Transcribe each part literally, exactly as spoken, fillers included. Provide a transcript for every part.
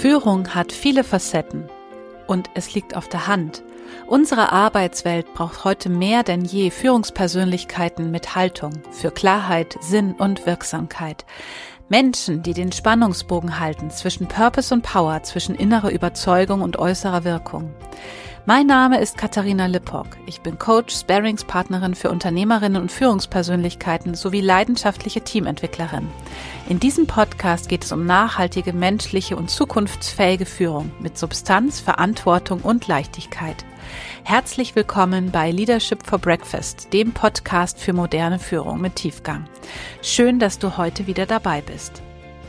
Führung hat viele Facetten und es liegt auf der Hand. Unsere Arbeitswelt braucht heute mehr denn je Führungspersönlichkeiten mit Haltung für Klarheit, Sinn und Wirksamkeit. Menschen, die den Spannungsbogen halten zwischen Purpose und Power, zwischen innerer Überzeugung und äußerer Wirkung. Mein Name ist Katharina Lippock. Ich bin Coach, Sparringspartnerin für Unternehmerinnen und Führungspersönlichkeiten sowie leidenschaftliche Teamentwicklerin. In diesem Podcast geht es um nachhaltige, menschliche und zukunftsfähige Führung mit Substanz, Verantwortung und Leichtigkeit. Herzlich willkommen bei Leadership for Breakfast, dem Podcast für moderne Führung mit Tiefgang. Schön, dass du heute wieder dabei bist.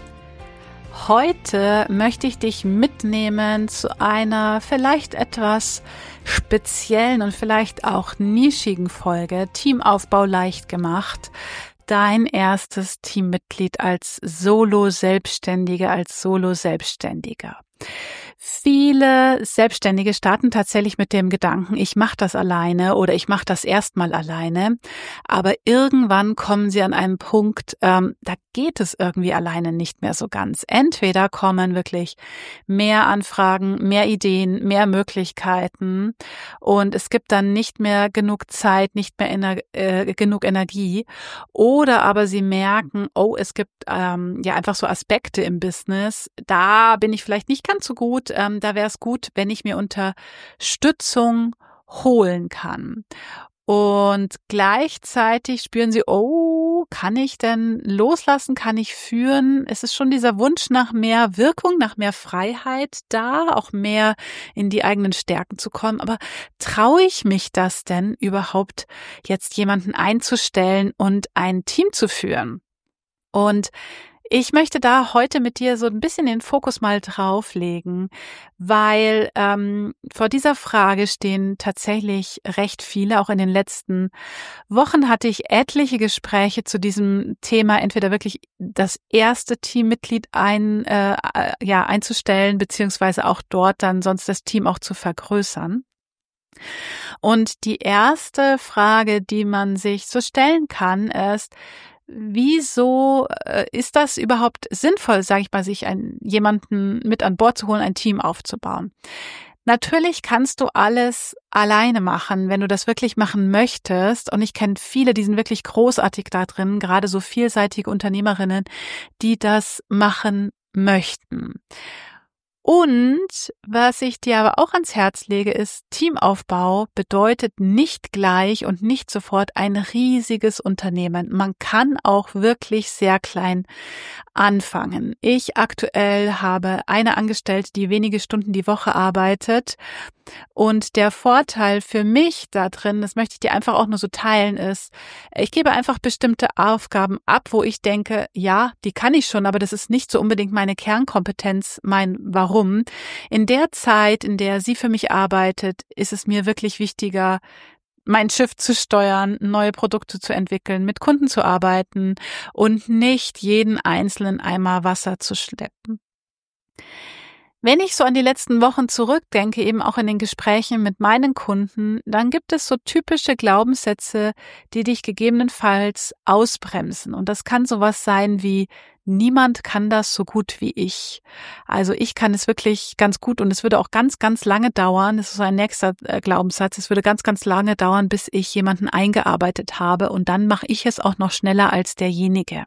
Heute möchte ich dich mitnehmen zu einer vielleicht etwas speziellen und vielleicht auch nischigen Folge Teamaufbau leicht gemacht. Dein erstes Teammitglied als Solo-Selbstständige, als Solo-Selbstständiger. Viele Selbstständige starten tatsächlich mit dem Gedanken, ich mache das alleine oder ich mache das erstmal alleine, aber irgendwann kommen sie an einen Punkt, ähm, da geht es irgendwie alleine nicht mehr so ganz. Entweder kommen wirklich mehr Anfragen, mehr Ideen, mehr Möglichkeiten und es gibt dann nicht mehr genug Zeit, nicht mehr ener- äh, genug Energie, oder aber sie merken, oh, es gibt ähm, ja einfach so Aspekte im Business, da bin ich vielleicht nicht ganz so gut. Ähm, da wäre es gut, wenn ich mir Unterstützung holen kann. Und gleichzeitig spüren sie, oh, kann ich denn loslassen, kann ich führen? Es ist schon dieser Wunsch nach mehr Wirkung, nach mehr Freiheit da, auch mehr in die eigenen Stärken zu kommen. Aber traue ich mich das denn überhaupt, jetzt jemanden einzustellen und ein Team zu führen? Und ich möchte da heute mit dir so ein bisschen den Fokus mal drauflegen, weil ähm, vor dieser Frage stehen tatsächlich recht viele. Auch in den letzten Wochen hatte ich etliche Gespräche zu diesem Thema, entweder wirklich das erste Teammitglied ein, äh, ja, einzustellen, beziehungsweise auch dort dann sonst das Team auch zu vergrößern. Und die erste Frage, die man sich so stellen kann, ist: Wieso äh, ist das überhaupt sinnvoll, sage ich mal, sich einen, jemanden mit an Bord zu holen, ein Team aufzubauen? Natürlich kannst du alles alleine machen, wenn du das wirklich machen möchtest. Und ich kenne viele, die sind wirklich großartig da drin, gerade so vielseitige Unternehmerinnen, die das machen möchten. Und was ich dir aber auch ans Herz lege, ist, Teamaufbau bedeutet nicht gleich und nicht sofort ein riesiges Unternehmen. Man kann auch wirklich sehr klein anfangen. Ich aktuell habe eine Angestellte, die wenige Stunden die Woche arbeitet. Und der Vorteil für mich da drin, das möchte ich dir einfach auch nur so teilen, ist, ich gebe einfach bestimmte Aufgaben ab, wo ich denke, ja, die kann ich schon, aber das ist nicht so unbedingt meine Kernkompetenz, mein Warum. In der Zeit, in der sie für mich arbeitet, ist es mir wirklich wichtiger, mein Schiff zu steuern, neue Produkte zu entwickeln, mit Kunden zu arbeiten und nicht jeden einzelnen Eimer Wasser zu schleppen. Wenn ich so an die letzten Wochen zurückdenke, eben auch in den Gesprächen mit meinen Kunden, dann gibt es so typische Glaubenssätze, die dich gegebenenfalls ausbremsen. Und das kann sowas sein wie: Niemand kann das so gut wie ich. Also ich kann es wirklich ganz gut und es würde auch ganz, ganz lange dauern. Das ist so ein nächster Glaubenssatz. Es würde ganz, ganz lange dauern, bis ich jemanden eingearbeitet habe und dann mache ich es auch noch schneller als derjenige.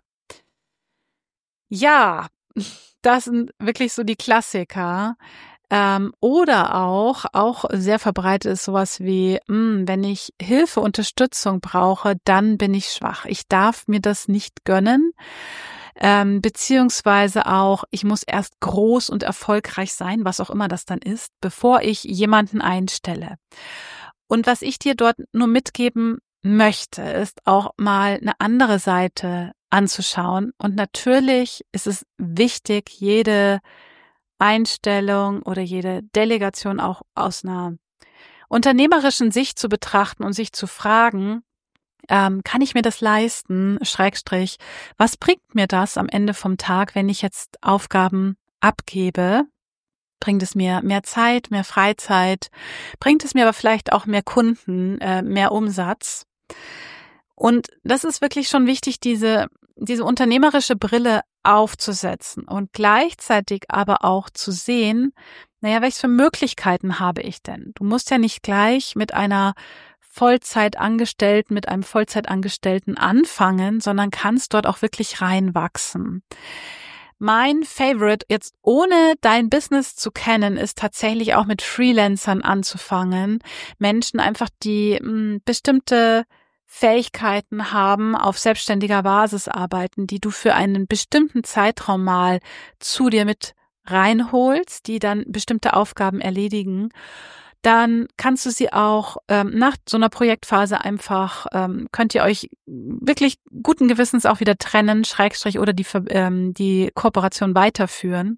Ja, das sind wirklich so die Klassiker. Ähm, oder auch, auch sehr verbreitet ist sowas wie, mh, wenn ich Hilfe, Unterstützung brauche, dann bin ich schwach. Ich darf mir das nicht gönnen. Ähm, beziehungsweise auch, ich muss erst groß und erfolgreich sein, was auch immer das dann ist, bevor ich jemanden einstelle. Und was ich dir dort nur mitgeben möchte, ist auch mal eine andere Seite anzuschauen. Und natürlich ist es wichtig, jede Einstellung oder jede Delegation auch aus einer unternehmerischen Sicht zu betrachten und sich zu fragen, ähm, kann ich mir das leisten? Schrägstrich, was bringt mir das am Ende vom Tag, wenn ich jetzt Aufgaben abgebe? Bringt es mir mehr Zeit, mehr Freizeit? Bringt es mir aber vielleicht auch mehr Kunden, äh, mehr Umsatz? Und das ist wirklich schon wichtig, diese diese unternehmerische Brille aufzusetzen und gleichzeitig aber auch zu sehen, naja, welche für Möglichkeiten habe ich denn? Du musst ja nicht gleich mit einer Vollzeitangestellten, mit einem Vollzeitangestellten anfangen, sondern kannst dort auch wirklich reinwachsen. Mein Favorite, jetzt ohne dein Business zu kennen, ist tatsächlich auch mit Freelancern anzufangen. Menschen einfach, die mh, bestimmte Fähigkeiten haben, auf selbstständiger Basis arbeiten, die du für einen bestimmten Zeitraum mal zu dir mit reinholst, die dann bestimmte Aufgaben erledigen. Dann kannst du sie auch ähm, nach so einer Projektphase einfach, ähm, könnt ihr euch wirklich guten Gewissens auch wieder trennen, Schrägstrich oder die, ähm, die Kooperation weiterführen.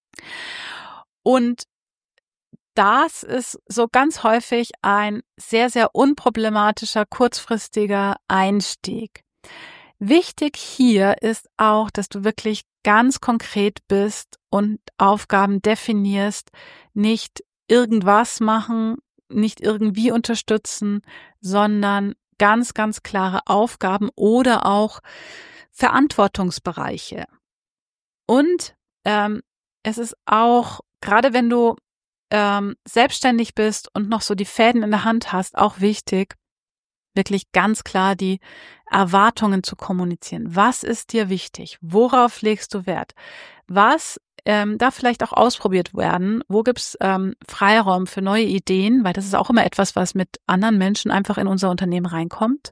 Und das ist so ganz häufig ein sehr, sehr unproblematischer, kurzfristiger Einstieg. Wichtig hier ist auch, dass du wirklich ganz konkret bist und Aufgaben definierst, nicht irgendwas machen, nicht irgendwie unterstützen, sondern ganz, ganz klare Aufgaben oder auch Verantwortungsbereiche. Und ähm, es ist auch, gerade wenn du ähm, selbstständig bist und noch so die Fäden in der Hand hast, auch wichtig, wirklich ganz klar die Erwartungen zu kommunizieren. Was ist dir wichtig? Worauf legst du Wert? Was ähm, darf vielleicht auch ausprobiert werden? Wo gibt's ähm, Freiraum für neue Ideen? Weil das ist auch immer etwas, was mit anderen Menschen einfach in unser Unternehmen reinkommt.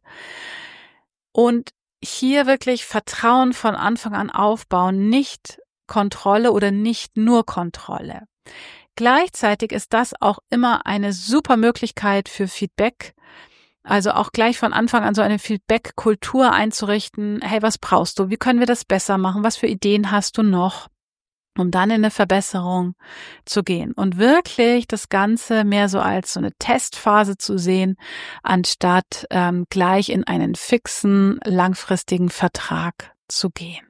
Und hier wirklich Vertrauen von Anfang an aufbauen, nicht Kontrolle oder nicht nur Kontrolle. Gleichzeitig ist das auch immer eine super Möglichkeit für Feedback. Also auch gleich von Anfang an so eine Feedback-Kultur einzurichten. Hey, was brauchst du? Wie können wir das besser machen? Was für Ideen hast du noch? Um dann in eine Verbesserung zu gehen und wirklich das Ganze mehr so als so eine Testphase zu sehen, anstatt ähm, gleich in einen fixen, langfristigen Vertrag zu gehen.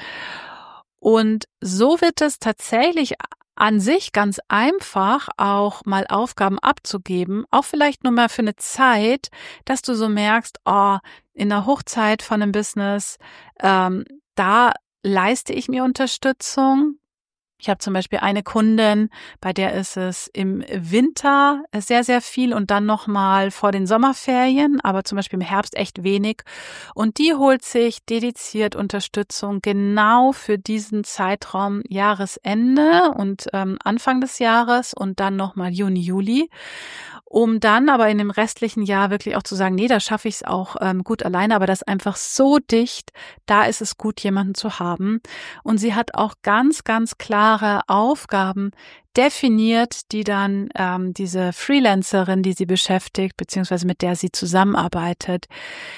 Und so wird es tatsächlich an sich ganz einfach, auch mal Aufgaben abzugeben, auch vielleicht nur mal für eine Zeit, dass du so merkst, oh, in der Hochzeit von einem Business, ähm, da leiste ich mir Unterstützung. Ich habe zum Beispiel eine Kundin, bei der ist es im Winter sehr, sehr viel und dann nochmal vor den Sommerferien, aber zum Beispiel im Herbst echt wenig. Und die holt sich dediziert Unterstützung genau für diesen Zeitraum Jahresende und ähm, Anfang des Jahres und dann nochmal Juni, Juli, um dann aber in dem restlichen Jahr wirklich auch zu sagen, nee, da schaffe ich es auch ähm, gut alleine, aber das ist einfach so dicht, da ist es gut, jemanden zu haben. Und sie hat auch ganz, ganz klare Aufgaben definiert, die dann ähm, diese Freelancerin, die sie beschäftigt, beziehungsweise mit der sie zusammenarbeitet,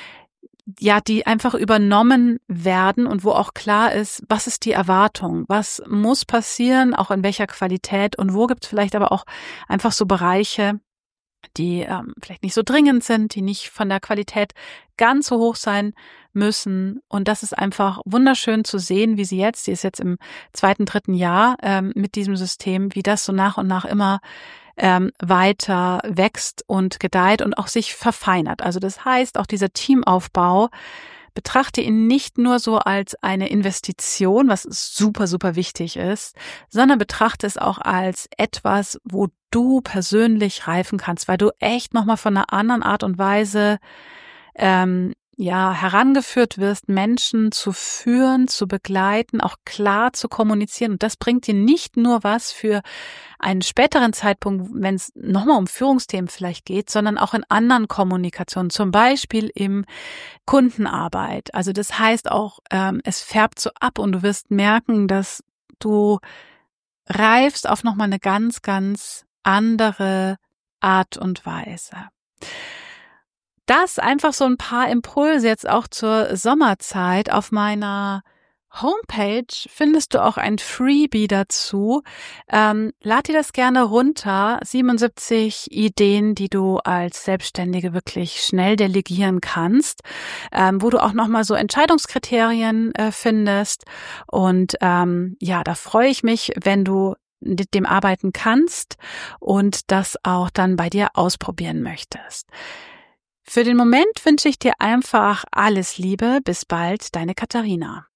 ja, die einfach übernommen werden und wo auch klar ist, was ist die Erwartung, was muss passieren, auch in welcher Qualität und wo gibt es vielleicht aber auch einfach so Bereiche, die ähm, vielleicht nicht so dringend sind, die nicht von der Qualität ganz so hoch sein müssen. Und das ist einfach wunderschön zu sehen, wie sie jetzt, sie ist jetzt im zweiten, dritten Jahr ähm, mit diesem System, wie das so nach und nach immer ähm, weiter wächst und gedeiht und auch sich verfeinert. Also das heißt, auch dieser Teamaufbau, betrachte ihn nicht nur so als eine Investition, was super, super wichtig ist, sondern betrachte es auch als etwas, wo du persönlich reifen kannst, weil du echt nochmal von einer anderen Art und Weise ähm, ja herangeführt wirst, Menschen zu führen, zu begleiten, auch klar zu kommunizieren. Und das bringt dir nicht nur was für einen späteren Zeitpunkt, wenn es nochmal um Führungsthemen vielleicht geht, sondern auch in anderen Kommunikationen, zum Beispiel im Kundenarbeit. Also das heißt auch, ähm, es färbt so ab und du wirst merken, dass du reifst auf nochmal eine ganz, ganz andere Art und Weise. Das einfach so ein paar Impulse jetzt auch zur Sommerzeit. Auf meiner Homepage findest du auch ein Freebie dazu. Ähm, lad dir das gerne runter. siebenundsiebzig Ideen, die du als Selbstständige wirklich schnell delegieren kannst, ähm, wo du auch nochmal so Entscheidungskriterien äh, findest. Und ähm, ja, da freue ich mich, wenn du mit dem arbeiten kannst und das auch dann bei dir ausprobieren möchtest. Für den Moment wünsche ich dir einfach alles Liebe. Bis bald, deine Katharina.